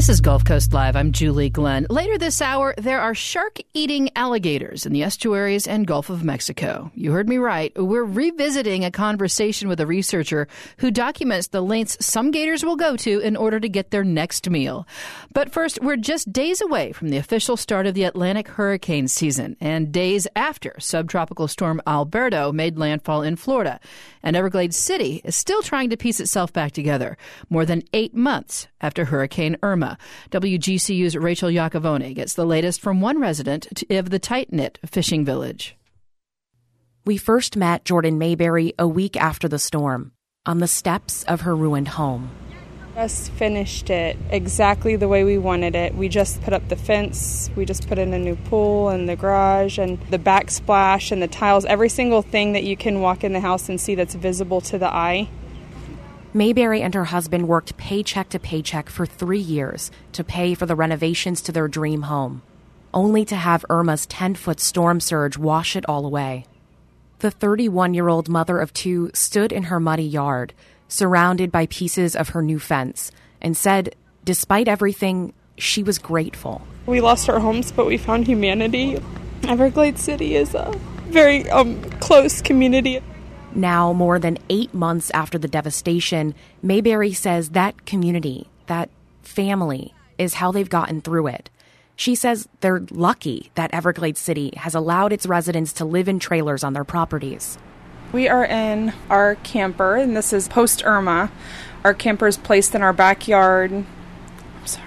This is Gulf Coast Live. I'm Julie Glenn. Later this hour, there are shark-eating alligators in the estuaries and Gulf of Mexico. You heard me right. We're revisiting a conversation with a researcher who documents the lengths some gators will go to in order to get their next meal. But first, we're just days away from the official start of the Atlantic hurricane season and days after subtropical storm Alberto made landfall in Florida. And Everglades City is still trying to piece itself back together more than 8 months after Hurricane Irma. WGCU's Rachel Iacovone gets the latest from one resident of the tight-knit fishing village. We first met Jordan Mayberry a week after the storm on the steps of her ruined home. Just finished it exactly the way we wanted it. We just put up the fence, we just put in a new pool and the garage and the backsplash and the tiles, every single thing that you can walk in the house and see that's visible to the eye. Mayberry and her husband worked paycheck to paycheck for 3 years to pay for the renovations to their dream home, only to have Irma's 10-foot storm surge wash it all away. The 31-year-old mother of two stood in her muddy yard, surrounded by pieces of her new fence, and said, despite everything, she was grateful. We lost our homes, but we found humanity. Everglades City is a very close community. Now, more than 8 months after the devastation, Mayberry says that community, that family, is how they've gotten through it. She says they're lucky that Everglades City has allowed its residents to live in trailers on their properties. We are in our camper, and this is post-Irma. Our camper is placed in our backyard. I'm sorry.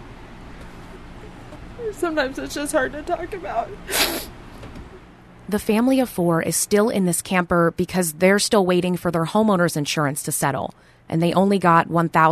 Sometimes it's just hard to talk about. The family of four is still in this camper because they're still waiting for their homeowner's insurance to settle, and they only got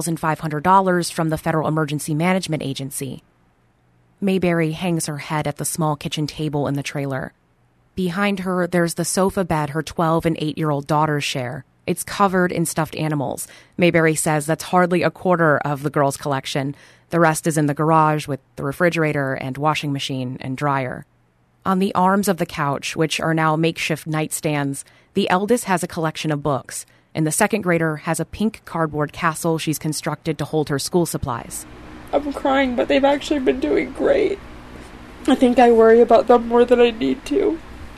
$1,500 from the Federal Emergency Management Agency. Mayberry hangs her head at the small kitchen table in the trailer. Behind her, there's the sofa bed her 12 and 8-year-old daughters share. It's covered in stuffed animals. Mayberry says that's hardly a quarter of the girls' collection. The rest is in the garage with the refrigerator and washing machine and dryer. On the arms of the couch, which are now makeshift nightstands, the eldest has a collection of books, and the second grader has a pink cardboard castle she's constructed to hold her school supplies. I'm crying, but they've actually been doing great. I think I worry about them more than I need to.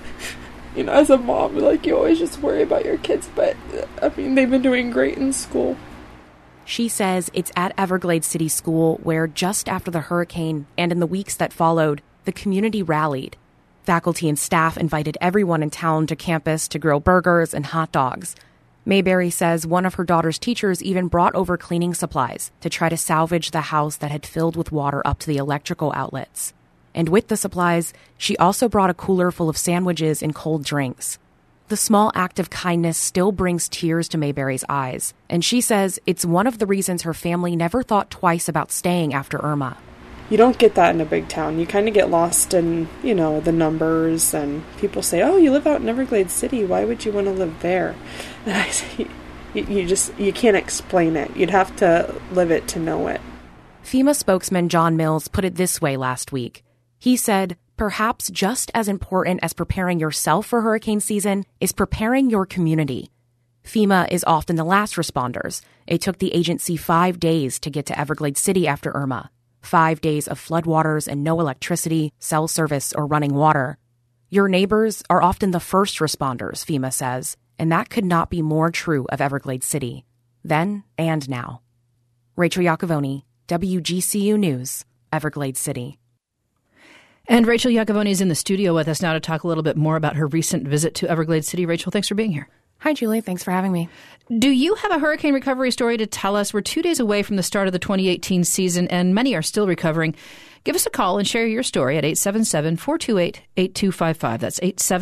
You know, as a mom, like, you always just worry about your kids, but, I mean, they've been doing great in school. She says it's at Everglades City School where, just after the hurricane and in the weeks that followed, the community rallied. Faculty and staff invited everyone in town to campus to grill burgers and hot dogs. Mayberry says one of her daughter's teachers even brought over cleaning supplies to try to salvage the house that had filled with water up to the electrical outlets. And with the supplies, she also brought a cooler full of sandwiches and cold drinks. The small act of kindness still brings tears to Mayberry's eyes, and she says it's one of the reasons her family never thought twice about staying after Irma. You don't get that in a big town. You kind of get lost in, you know, the numbers, and people say, oh, you live out in Everglades City. Why would you want to live there? And I say, you can't explain it. You'd have to live it to know it. FEMA spokesman John Mills put it this way last week. He said, perhaps just as important as preparing yourself for hurricane season is preparing your community. FEMA is often the last responders. It took the agency 5 days to get to Everglades City after Irma. 5 days of floodwaters and no electricity, cell service, or running water. Your neighbors are often the first responders, FEMA says, and that could not be more true of Everglades City, then and now. Rachel Iacovone, WGCU News, Everglades City. And Rachel Iacovone is in the studio with us now to talk a little bit more about her recent visit to Everglades City. Rachel, thanks for being here. Hi, Julie. Thanks for having me. Do you have a hurricane recovery story to tell us? We're 2 days away from the start of the 2018 season, and many are still recovering. Give us a call and share your story at 877-428-8255. That's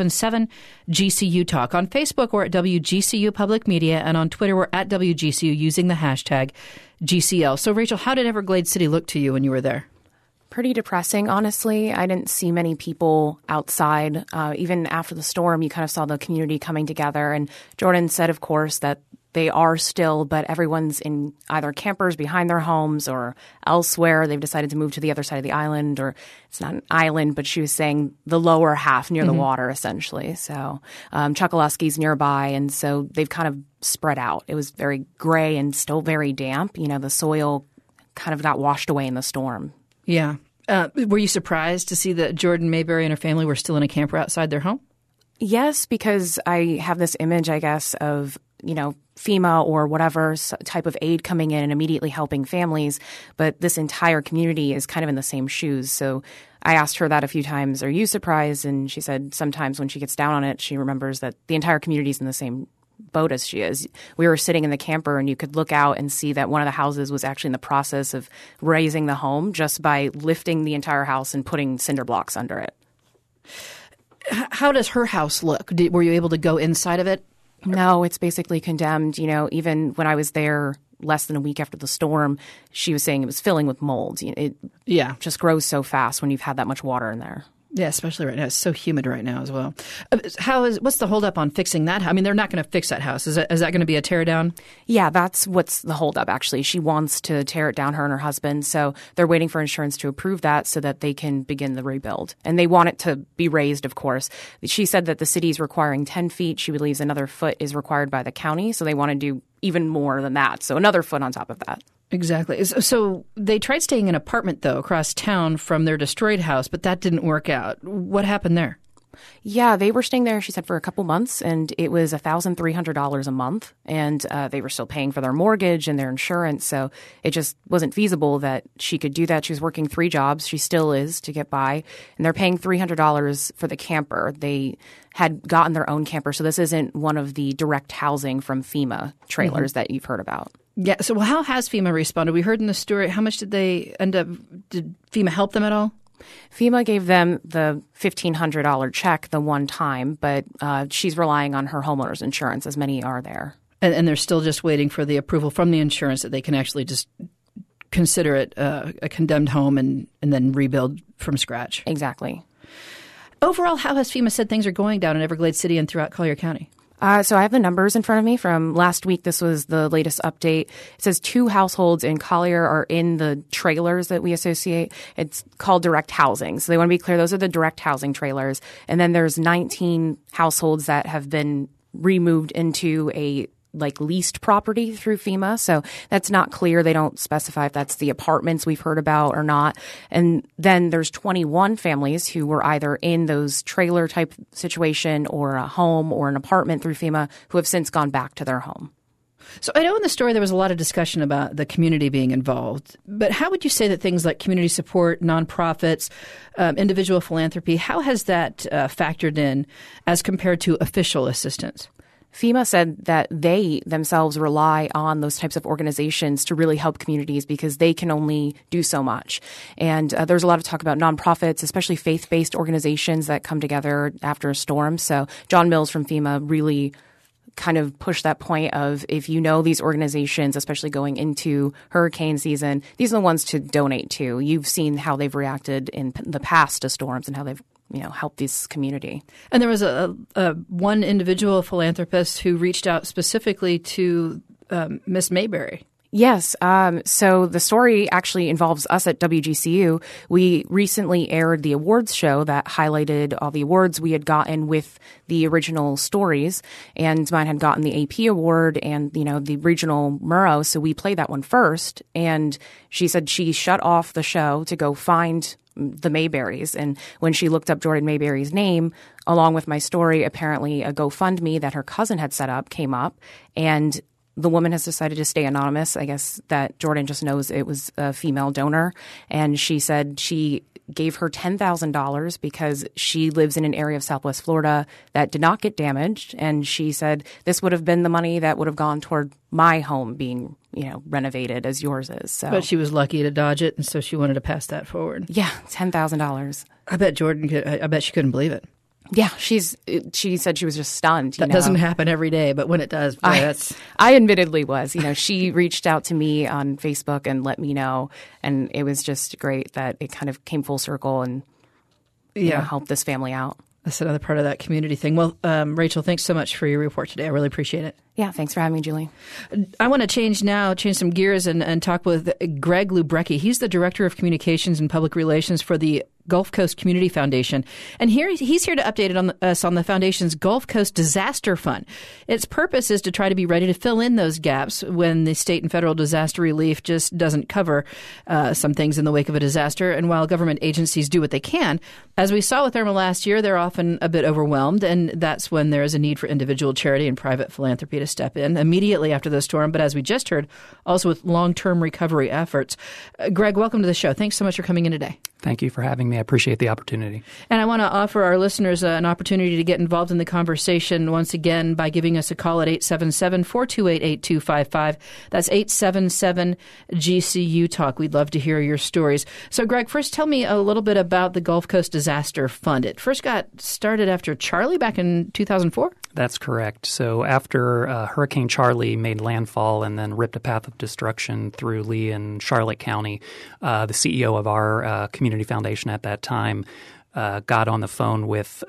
877-GCU Talk. On Facebook, we're at WGCU Public Media, and on Twitter, we're at WGCU using the hashtag GCL. So, Rachel, how did Everglades City look to you when you were there? Pretty depressing, honestly. I didn't see many people outside. Even after the storm, you kind of saw the community coming together. And Jordan said, of course, that they are still, but everyone's in either campers behind their homes or elsewhere. They've decided to move to the other side of the island, or it's not an island, but she was saying the lower half near the water, essentially. So Chokoloskie's nearby, and so they've kind of spread out. It was very gray and still very damp. You know, the soil kind of got washed away in the storm. Yeah. Were you surprised to see that Jordan Mayberry and her family were still in a camper outside their home? Yes, because I have this image, I guess, of, FEMA or whatever type of aid coming in and immediately helping families. But this entire community is kind of in the same shoes. So I asked her that a few times, are you surprised? And she said sometimes when she gets down on it, she remembers that the entire community is in the same boat as she is. We were sitting in the camper and you could look out and see that one of the houses was actually in the process of raising the home just by lifting the entire house and putting cinder blocks under it. How does her house look? Were you able to go inside of it? No, it's basically condemned. Even when I was there less than a week after the storm, she was saying it was filling with mold. It just grows so fast when you've had that much water in there. Yeah, especially right now. It's so humid right now as well. What's the holdup on fixing that? I mean, they're not going to fix that house. Is that going to be a tear down? Yeah, that's what's the holdup, actually. She wants to tear it down, her and her husband. So they're waiting for insurance to approve that so that they can begin the rebuild. And they want it to be raised, of course. She said that the city is requiring 10 feet. She believes another foot is required by the county. So they want to do even more than that. So another foot on top of that. Exactly. So they tried staying in an apartment, though, across town from their destroyed house, but that didn't work out. What happened there? Yeah, they were staying there, she said, for a couple months, and it was $1,300 a month. And they were still paying for their mortgage and their insurance, so it just wasn't feasible that she could do that. She was working 3 jobs. She still is, to get by. And they're paying $300 for the camper. They had gotten their own camper, so this isn't one of the direct housing from FEMA trailers that you've heard about. Yeah. So how has FEMA responded? We heard in the story, how much did they end up – did FEMA help them at all? FEMA gave them the $1,500 check the one time, but she's relying on her homeowner's insurance, as many are there. And they're still just waiting for the approval from the insurance that they can actually just consider it a condemned home and then rebuild from scratch. Exactly. Overall, how has FEMA said things are going down in Everglades City and throughout Collier County? So I have the numbers in front of me from last week. This was the latest update. It says 2 households in Collier are in the trailers that we associate. It's called direct housing. So they want to be clear, those are the direct housing trailers. And then there's 19 households that have been removed into a leased property through FEMA. So that's not clear. They don't specify if that's the apartments we've heard about or not. And then there's 21 families who were either in those trailer type situation or a home or an apartment through FEMA who have since gone back to their home. So I know in the story there was a lot of discussion about the community being involved, but how would you say that things like community support, nonprofits, individual philanthropy, how has that factored in as compared to official assistance? FEMA said that they themselves rely on those types of organizations to really help communities because they can only do so much. And there's a lot of talk about nonprofits, especially faith-based organizations that come together after a storm. So John Mills from FEMA really kind of pushed that point of if you know these organizations, especially going into hurricane season, these are the ones to donate to. You've seen how they've reacted in the past to storms and how they've help this community. And there was a one individual philanthropist who reached out specifically to Miss Mayberry. Yes. So the story actually involves us at WGCU. We recently aired the awards show that highlighted all the awards we had gotten with the original stories. And mine had gotten the AP award and, the regional Murrow. So we played that one first. And she said she shut off the show to go find the Mayberrys. And when she looked up Jordan Mayberry's name, along with my story, apparently a GoFundMe that her cousin had set up came up. And the woman has decided to stay anonymous. I guess that Jordan just knows it was a female donor. And she said she gave her $10,000 because she lives in an area of Southwest Florida that did not get damaged. And she said this would have been the money that would have gone toward my home being, renovated as yours is. So. But she was lucky to dodge it, and so she wanted to pass that forward. Yeah, $10,000. I bet I bet she couldn't believe it. Yeah, she said she was just stunned. That doesn't happen every day, but when it does, boy, I admittedly was. She reached out to me on Facebook and let me know, and it was just great that it kind of came full circle and helped this family out. That's another part of that community thing. Well, Rachel, thanks so much for your report today. I really appreciate it. Yeah, thanks for having me, Julie. I want to change some gears and talk with Greg Lubrecki. He's the Director of Communications and Public Relations for the Gulf Coast Community Foundation. And he's here to update us on the Foundation's Gulf Coast Disaster Fund. Its purpose is to try to be ready to fill in those gaps when the state and federal disaster relief just doesn't cover some things in the wake of a disaster. And while government agencies do what they can, as we saw with Irma last year, they're often a bit overwhelmed. And that's when there is a need for individual charity and private philanthropy to step in immediately after the storm. But as we just heard, also with long-term recovery efforts. Greg, welcome to the show. Thanks so much for coming in today. Thank you for having me. I appreciate the opportunity. And I want to offer our listeners an opportunity to get involved in the conversation once again by giving us a call at 877-428-8255. That's 877-GCU-TALK. We'd love to hear your stories. So, Greg, first tell me a little bit about the Gulf Coast Disaster Fund. It first got started after Charley back in 2004? That's correct. So after Hurricane Charley made landfall and then ripped a path of destruction through Lee and Charlotte County, the CEO of our community foundation at that time got on the phone with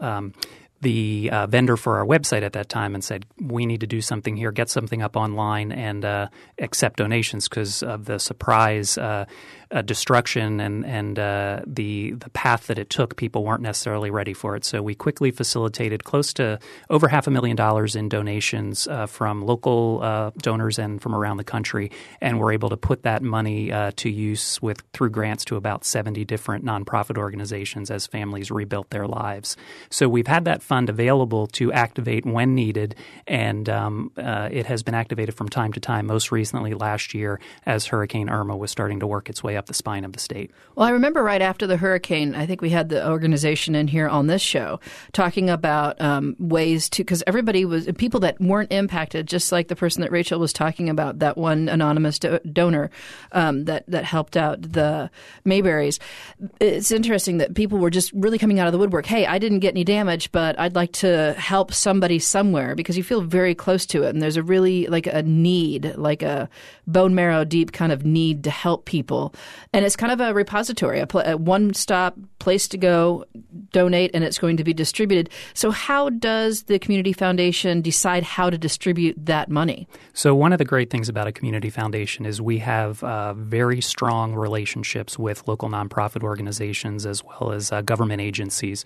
the vendor for our website at that time and said, we need to do something here, get something up online and accept donations because of the surprise destruction and the path that it took. People weren't necessarily ready for it. So we quickly facilitated close to over $500,000 in donations from local donors and from around the country, and we're able to put that money to use through grants to about 70 different nonprofit organizations as families rebuilt their lives. So we've had that fund available to activate when needed, and it has been activated from time to time, most recently last year as Hurricane Irma was starting to work its way up the spine of the state. Well, I remember right after the hurricane, I think we had the organization in here on this show talking about ways to, because everybody was, people that weren't impacted, just like the person that Rachel was talking about, that one anonymous donor that helped out the Mayberries. It's interesting that people were just really coming out of the woodwork. Hey, I didn't get any damage, but I'd like to help somebody somewhere, because you feel very close to it. And there's a really like a need, like a bone marrow deep kind of need to help people. And it's kind of a repository, a one-stop place to go, donate, and it's going to be distributed. So how does the Community Foundation decide how to distribute that money? So one of the great things about a community foundation is we have very strong relationships with local nonprofit organizations as well as government agencies.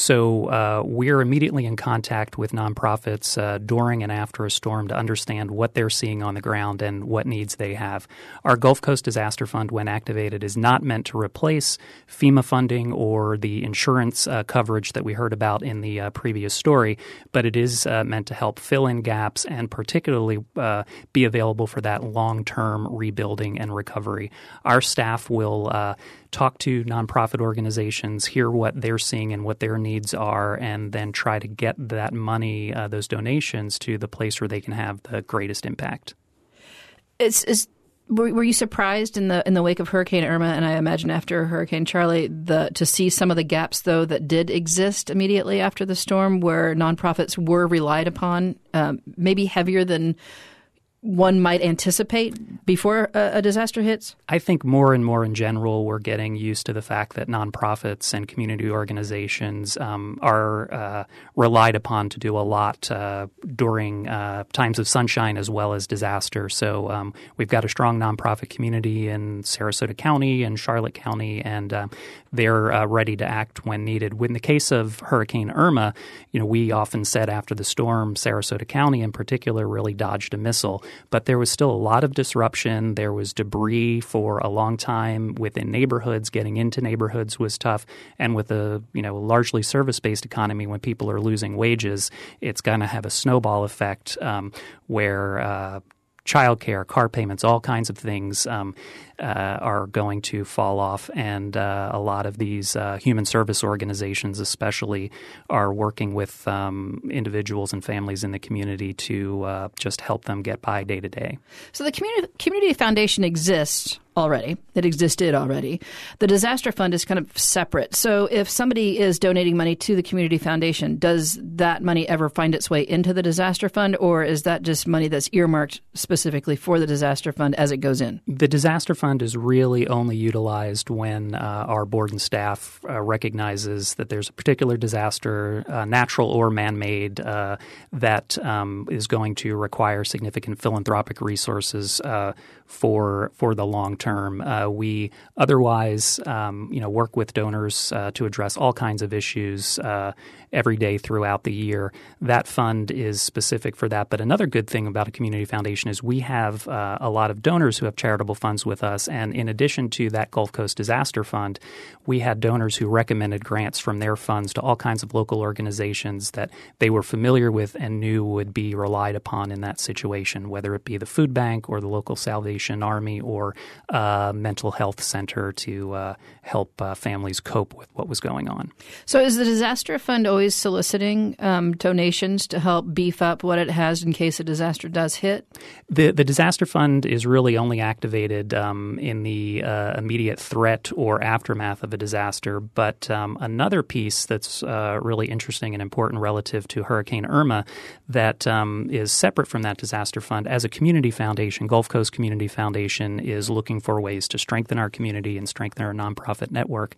So we're immediately in contact with nonprofits during and after a storm to understand what they're seeing on the ground and what needs they have. Our Gulf Coast Disaster Fund, when activated, is not meant to replace FEMA funding or the insurance coverage that we heard about in the previous story, but it is meant to help fill in gaps and particularly be available for that long-term rebuilding and recovery. Our staff will talk to nonprofit organizations, hear what they're seeing and what their needs are, and then try to get that money, those donations, to the place where they can have the greatest impact. Were you surprised in the wake of Hurricane Irma, and I imagine after Hurricane Charley, to see some of the gaps, though, that did exist immediately after the storm, where nonprofits were relied upon, maybe heavier than one might anticipate before a disaster hits? I think more and more in general, we're getting used to the fact that nonprofits and community organizations are relied upon to do a lot during times of sunshine as well as disaster. So we've got a strong nonprofit community in Sarasota County and Charlotte County, and they're ready to act when needed. In the case of Hurricane Irma, we often said after the storm, Sarasota County in particular really dodged a missile. But there was still a lot of disruption. There was debris for a long time within neighborhoods. Getting into neighborhoods was tough. And with a largely service-based economy, when people are losing wages, it's going to have a snowball effect where childcare, car payments, all kinds of things are going to fall off. And a lot of these human service organizations especially are working with individuals and families in the community to just help them get by day to day. So the Community Foundation exists already. It existed already. The Disaster Fund is kind of separate. So if somebody is donating money to the Community Foundation, does that money ever find its way into the Disaster Fund, or is that just money that's earmarked specifically for the Disaster Fund as it goes in? The Disaster Fund fund is really only utilized when our board and staff recognizes that there's a particular disaster, natural or man-made, that is going to require significant philanthropic resources for the long term. We otherwise, work with donors to address all kinds of issues every day throughout the year. That fund is specific for that. But another good thing about a community foundation is we have a lot of donors who have charitable funds with us. And in addition to that Gulf Coast Disaster Fund, we had donors who recommended grants from their funds to all kinds of local organizations that they were familiar with and knew would be relied upon in that situation, whether it be the food bank or the local Salvation Army or mental health center to help families cope with what was going on. So is the disaster fund always soliciting donations to help beef up what it has in case a disaster does hit? The disaster fund is really only activated in the immediate threat or aftermath of a disaster. But another piece that's really interesting and important relative to Hurricane Irma that is separate from that disaster fund, as a community foundation, Gulf Coast Community Foundation is looking for ways to strengthen our community and strengthen our nonprofit network.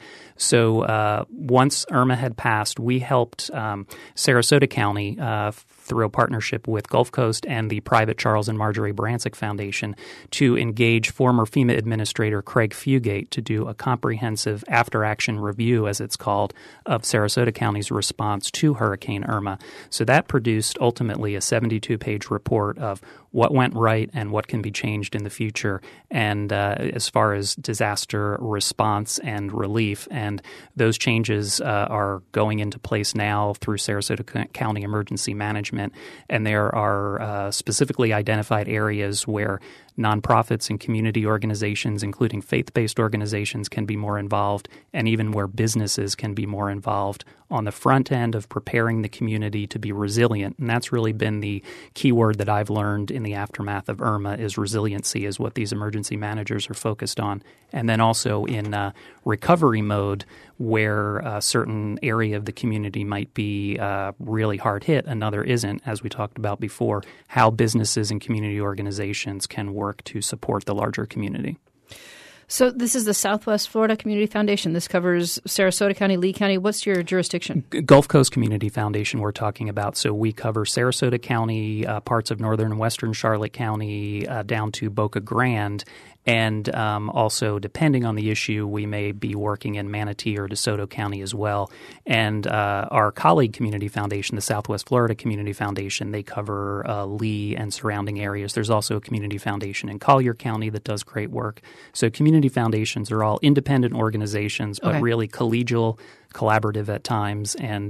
So once Irma had passed, we helped Sarasota County through a partnership with Gulf Coast and the private Charles and Marjorie Barancik Foundation to engage former FEMA Administrator Craig Fugate to do a comprehensive after-action review, as it's called, of Sarasota County's response to Hurricane Irma. So that produced ultimately a 72-page report of what went right and what can be changed in the future, and as far as disaster response and relief. And those changes are going into place now through Sarasota County Emergency Management, and there are specifically identified areas where nonprofits and community organizations, including faith-based organizations, can be more involved, and even where businesses can be more involved on the front end of preparing the community to be resilient. And that's really been the key word that I've learned in the aftermath of Irma is resiliency is what these emergency managers are focused on. And then also in recovery mode, where a certain area of the community might be really hard hit, another isn't, as we talked about before, how businesses and community organizations can work to support the larger community. So this is the Southwest Florida Community Foundation. This covers Sarasota County, Lee County. What's your jurisdiction? Gulf Coast Community Foundation we're talking about. So we cover Sarasota County, parts of northern and western Charlotte County, down to Boca Grande. And also, depending on the issue, we may be working in Manatee or DeSoto County as well. And our colleague community foundation, the Southwest Florida Community Foundation, they cover Lee and surrounding areas. There's also a community foundation in Collier County that does great work. So community foundations are all independent organizations, but really collegial, collaborative at times. And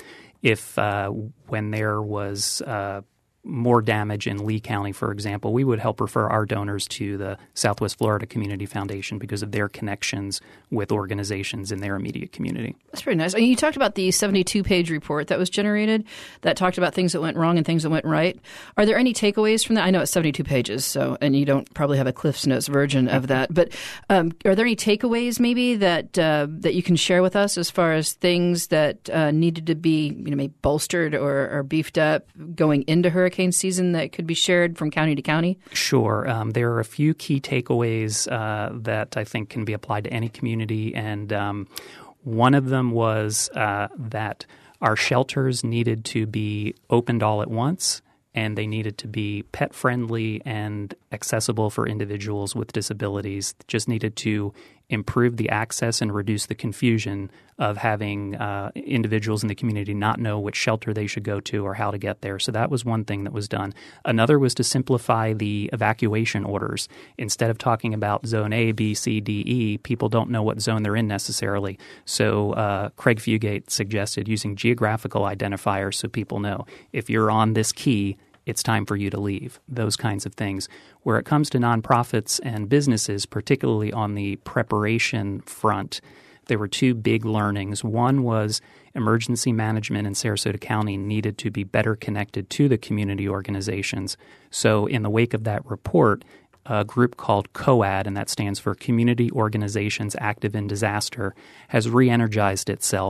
when there was more damage in Lee County, for example, we would help refer our donors to the Southwest Florida Community Foundation because of their connections with organizations in their immediate community. That's pretty nice. And you talked about the 72-page report that was generated that talked about things that went wrong and things that went right. Are there any takeaways from that? I know it's 72 pages, and you don't probably have a Cliff's Notes version of that. But are there any takeaways maybe that you can share with us as far as things that needed to be maybe bolstered or beefed up going into hurricane season that could be shared from county to county? Sure. There are a few key takeaways that I think can be applied to any community. And one of them was that our shelters needed to be opened all at once, and they needed to be pet-friendly and accessible for individuals with disabilities. Just needed to improve the access and reduce the confusion of having individuals in the community not know which shelter they should go to or how to get there. So that was one thing that was done. Another was to simplify the evacuation orders. Instead of talking about zone A, B, C, D, E, people don't know what zone they're in necessarily. So Craig Fugate suggested using geographical identifiers so people know if you're on this key, it's time for you to leave, those kinds of things. Where it comes to nonprofits and businesses, particularly on the preparation front, there were two big learnings. One was emergency management in Sarasota County needed to be better connected to the community organizations. So in the wake of that report, a group called COAD, and that stands for Community Organizations Active in Disaster, has re-energized itself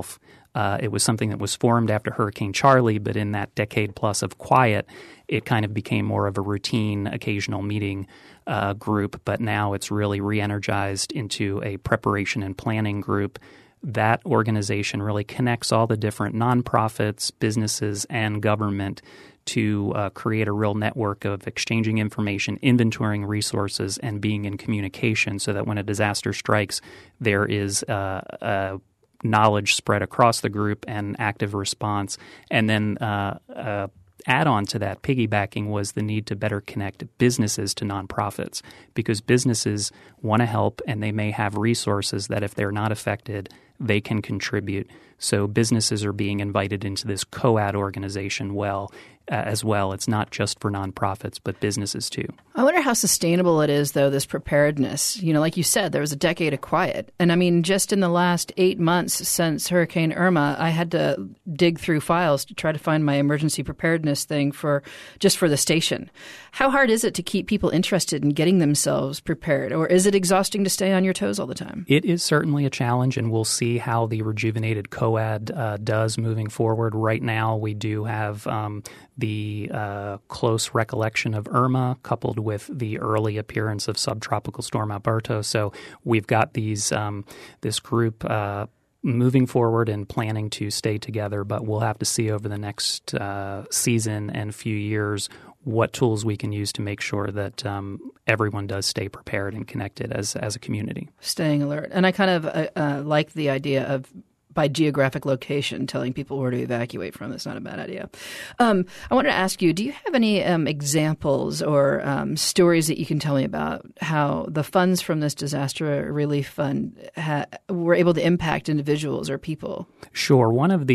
It was something that was formed after Hurricane Charlie, but in that decade plus of quiet, it kind of became more of a routine, occasional meeting group. But now it's really re-energized into a preparation and planning group. That organization really connects all the different nonprofits, businesses, and government to create a real network of exchanging information, inventorying resources, and being in communication so that when a disaster strikes, there is a knowledge spread across the group and active response. And then add-on to that, piggybacking, was the need to better connect businesses to nonprofits because businesses want to help and they may have resources that if they're not affected, they can contribute. So businesses are being invited into this COAD organization as well. It's not just for nonprofits, but businesses too. I wonder how sustainable it is, though, this preparedness. Like you said, there was a decade of quiet. And I mean, just in the last 8 months since Hurricane Irma, I had to dig through files to try to find my emergency preparedness thing for the station. How hard is it to keep people interested in getting themselves prepared? Or is it exhausting to stay on your toes all the time? It is certainly a challenge, and we'll see how the rejuvenated COAD does moving forward. Right now, we do have the close recollection of Irma coupled with the early appearance of subtropical storm Alberto. So we've got this group moving forward and planning to stay together, but we'll have to see over the next season and few years what tools we can use to make sure that everyone does stay prepared and connected as a community. Staying alert. And I kind of like the idea of by geographic location, telling people where to evacuate from. That's not a bad idea. I wanted to ask you, do you have any examples or stories that you can tell me about how the funds from this disaster relief fund were able to impact individuals or people? Sure. One of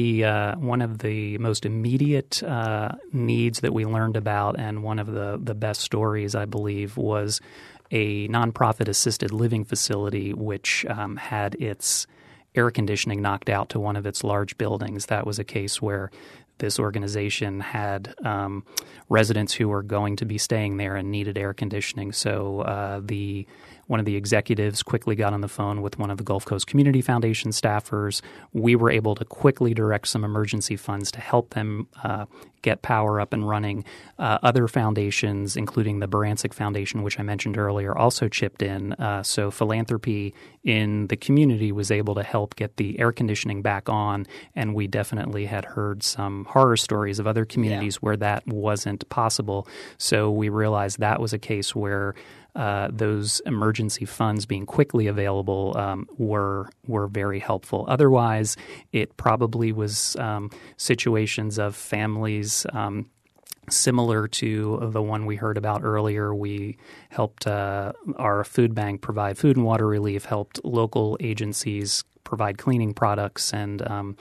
the most immediate needs that we learned about, and one of the best stories, I believe, was a nonprofit assisted living facility which had its air conditioning knocked out to one of its large buildings. That was a case where this organization had residents who were going to be staying there and needed air conditioning. So one of the executives quickly got on the phone with one of the Gulf Coast Community Foundation staffers. We were able to quickly direct some emergency funds to help them get power up and running. Other foundations, including the Barancik Foundation, which I mentioned earlier, also chipped in. So philanthropy in the community was able to help get the air conditioning back on, and we definitely had heard some horror stories of other communities where that wasn't possible. So we realized that was a case where those emergency funds being quickly available were very helpful. Otherwise, it probably was situations of families similar to the one we heard about earlier. We helped our food bank provide food and water relief, helped local agencies provide cleaning products and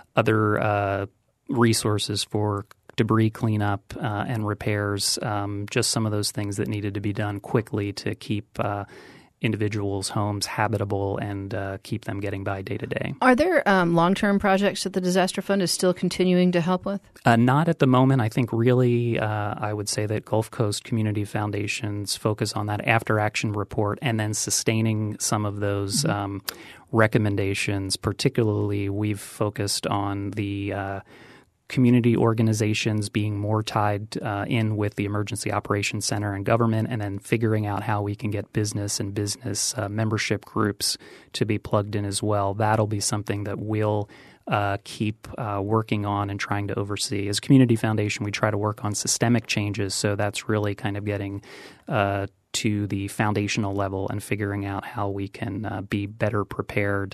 other resources for debris cleanup and repairs, just some of those things that needed to be done quickly to keep individuals' homes habitable and keep them getting by day to day. Are there long-term projects that the Disaster Fund is still continuing to help with? Not at the moment. I think really I would say that Gulf Coast Community Foundations focus on that after-action report and then sustaining some of those recommendations. Particularly, we've focused on the community organizations being more tied in with the Emergency Operations Center and government, and then figuring out how we can get business and business membership groups to be plugged in as well. That'll be something that we'll keep working on and trying to oversee. As a community foundation, we try to work on systemic changes, so that's really kind of getting to the foundational level and figuring out how we can be better prepared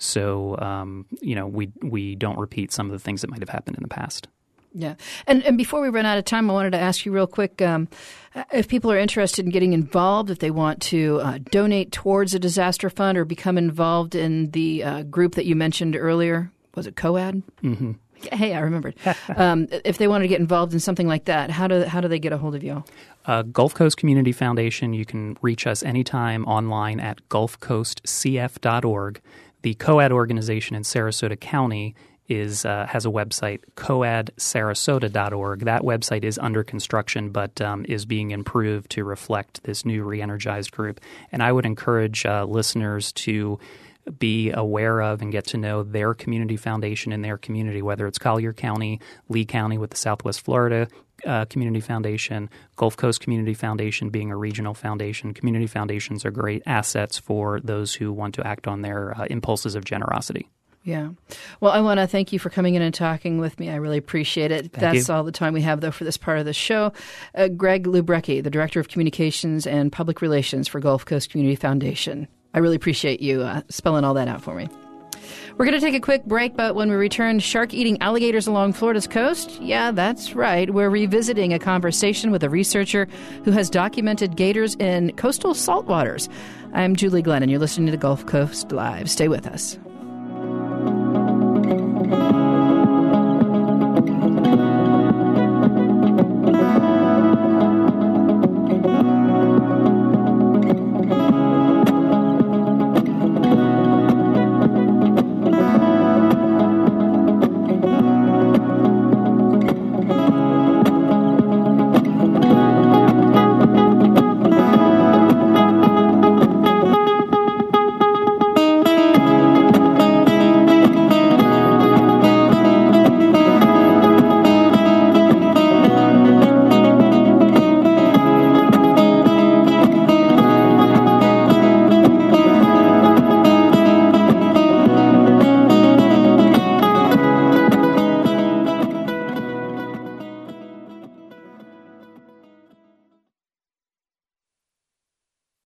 so we don't repeat some of the things that might have happened in the past. Yeah. And before we run out of time, I wanted to ask you real quick, if people are interested in getting involved, if they want to donate towards a disaster fund or become involved in the group that you mentioned earlier, was it COAD? Mm-hmm. Hey, I remembered. If they want to get involved in something like that, how do they get a hold of you? Gulf Coast Community Foundation, you can reach us anytime online at gulfcoastcf.org. The COAD organization in Sarasota County has a website, coadsarasota.org. That website is under construction but is being improved to reflect this new re-energized group. And I would encourage listeners to be aware of and get to know their community foundation in their community, whether it's Collier County, Lee County with the Southwest Florida Community Foundation, Gulf Coast Community Foundation being a regional foundation. Community foundations are great assets for those who want to act on their impulses of generosity. Yeah. Well, I want to thank you for coming in and talking with me. I really appreciate it. That's all the time we have, though, for this part of the show. Greg Lubrecki, the Director of Communications and Public Relations for Gulf Coast Community Foundation. I really appreciate you spelling all that out for me. We're going to take a quick break, but when we return, shark-eating alligators along Florida's coast? Yeah, that's right. We're revisiting a conversation with a researcher who has documented gators in coastal saltwaters. I'm Julie Glenn, and you're listening to Gulf Coast Live. Stay with us.